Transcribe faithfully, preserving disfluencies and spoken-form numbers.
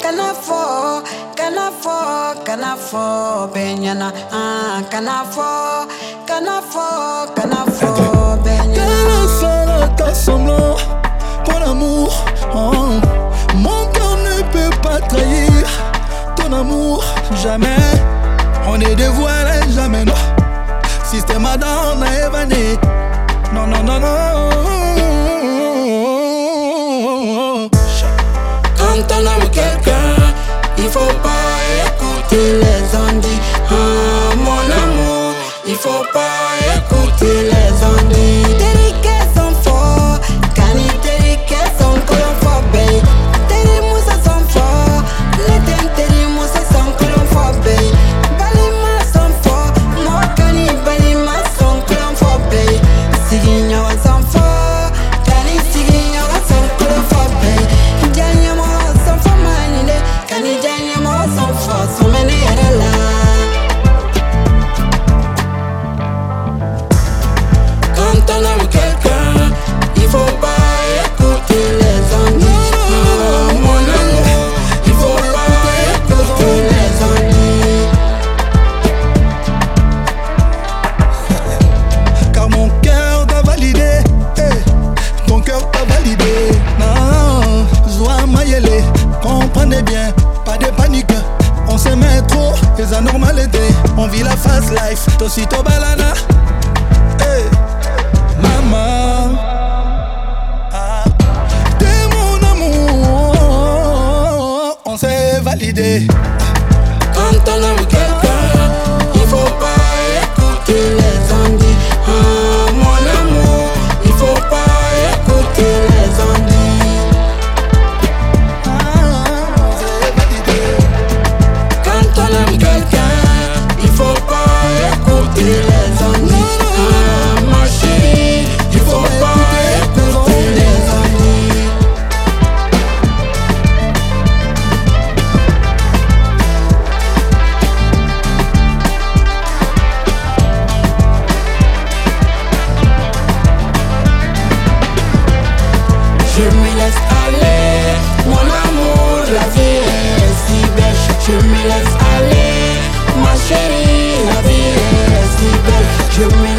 Canafo, canafo, canafo, benyana, ah, canafo, canafo, canafo, benyana. Canafo, t'as semblant, ton amour, oh. Mon cœur ne peut pas trahir ton amour, jamais. On est dévoilé, jamais non. Système Adam, on a évané. Non, non, non, non. Quand on aime quelqu'un, il faut pas écouter les ondits. Ah, mon amour, il faut pas écouter les ondits. Tes sont forts, cani tes sont colophobes. Tes moussa sont forts, les tentes tes moussa sont colophobes. Balima sont forts, moi cani balima sont colophobes. Sigigno sont forts, cani sigigno sont colophobes. Janya mo sont forts manine, cani janya mo sont forts, sont menés là. Quand on aime quelqu'un, il faut pas écouter les ondits. Ah, mon amour, il faut pas écouter les ondits. Car mon cœur t'a validé, eh, ton cœur t'a validé. Non, Zoua Mayele, comprenez bien, pas de panique. On s'aimait trop, les anormalités. On vit la fast life, tosito balana. Eh, maman, ah, t'es mon amour, on s'est validé. Quand on aime quelqu'un, il faut pas écouter les ondits. Ah, mon amour, il faut pas écouter les ondits. Ah, on s'est validé. Quand on aime quelqu'un, il faut pas écouter les ondits. Ah, ma chérie, il faut pas écouter les ondits. Je me laisse aller, mon amour, la vie est si belle. Je me laisse aller, ma chérie, la vie est si belle. Je me